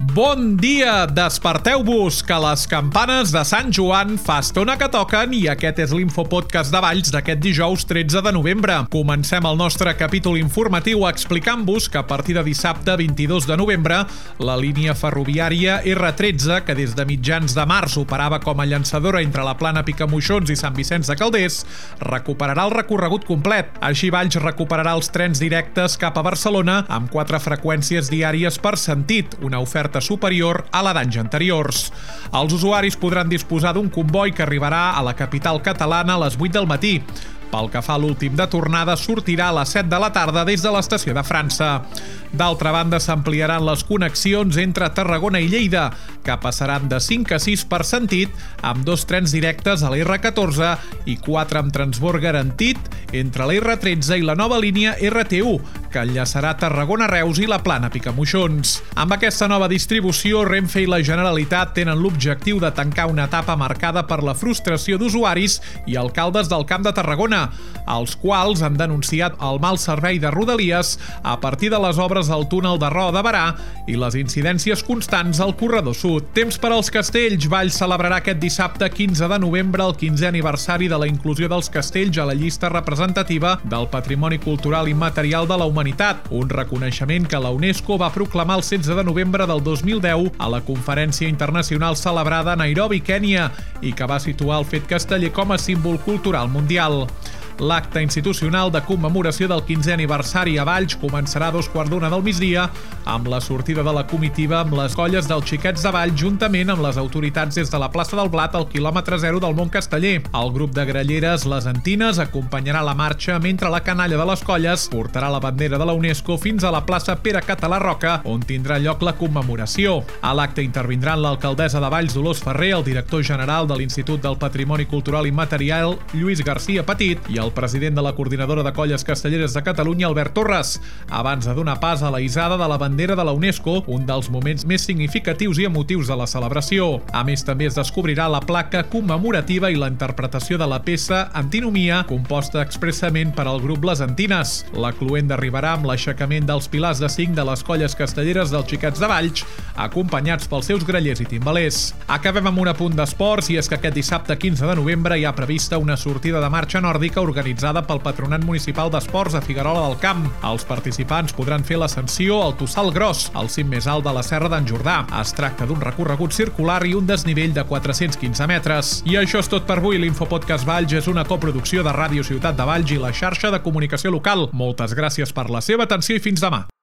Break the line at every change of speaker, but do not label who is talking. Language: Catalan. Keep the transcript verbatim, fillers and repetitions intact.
Bon dia! Desperteu-vos, que les campanes de Sant Joan fa estona que toquen i aquest és l'Infopodcast de Valls d'aquest dijous tretze de novembre. Comencem el nostre capítol informatiu explicant-vos que a partir de dissabte vint-i-dos de novembre la línia ferroviària erre tretze, que des de mitjans de març operava com a llançadora entre la Plana Picamoixons i Sant Vicenç de Calders, recuperarà el recorregut complet. Així Valls recuperarà els trens directes cap a Barcelona amb quatre freqüències diàries per sentit, una oferta superior a la d'anys anteriors. Els usuaris podran disposar d'un comboi que arribarà a la capital catalana a les vuit del matí. Pel que fa a l'últim de tornada, sortirà a les set de la tarda des de l'estació de França. D'altra banda, s'ampliaran les connexions entre Tarragona i Lleida, que passaran de cinc a sis per sentit, amb dos trens directes a la erre catorze i quatre amb transbord garantit entre la erre tretze i la nova línia erre te u, que enllaçarà Tarragona-Reus i la Plana Picamoixons. Amb aquesta nova distribució, Renfe i la Generalitat tenen l'objectiu de tancar una etapa marcada per la frustració d'usuaris i alcaldes del Camp de Tarragona, els quals han denunciat el mal servei de Rodalies a partir de les obres al túnel de Roda de Berà i les incidències constants al corredor sud. Temps per als castells. Valls celebrarà aquest dissabte quinze de novembre el quinzè aniversari de la inclusió dels castells a la llista representativa del Patrimoni Cultural Immaterial de la Humanitat, un reconeixement que la UNESCO va proclamar el setze de novembre del dos mil deu a la conferència internacional celebrada a Nairobi, Kènia, i que va situar el fet casteller com a símbol cultural mundial. L'acte institucional de commemoració del quinzè aniversari a Valls començarà a dos quarts d'una del migdia amb la sortida de la comitiva amb les colles dels Xiquets de Valls juntament amb les autoritats des de la plaça del Blat al quilòmetre zero del Mont Casteller. El grup de gralleres Les Antines acompanyarà la marxa mentre la canalla de les colles portarà la bandera de la UNESCO fins a la plaça Pere Català Roca, on tindrà lloc la commemoració. A l'acte intervindran l'alcaldessa de Valls, Dolors Ferrer, el director general de l'Institut del Patrimoni Cultural Immaterial, Lluís Garcia Petit, i el el president de la Coordinadora de Colles Castelleres de Catalunya, Albert Torres, abans de donar pas a la hissada de la bandera de la UNESCO, un dels moments més significatius i emotius de la celebració. A més, també es descobrirà la placa commemorativa i la interpretació de la peça Antinomia, composta expressament per al grup Les Antines. La cloenda arribarà amb l'aixecament dels pilars de cinc de les colles castelleres dels Xiquets de Valls, acompanyats pels seus grallers i timbalers. Acabem amb un apunt d'esports, i és que aquest dissabte quinze de novembre hi ha prevista una sortida de marxa nòrdica organitzada organitzada pel Patronat Municipal d'Esports a Figuerola del Camp. Els participants podran fer l'ascensió al Tossal Gros, el cim més alt de la Serra d'en Jordà. Es tracta d'un recorregut circular i un desnivell de quatre-cents quinze metres. I això és tot per avui. L'Infopodcast Valls és una coproducció de Ràdio Ciutat de Valls i la xarxa de comunicació local. Moltes gràcies per la seva atenció i fins demà.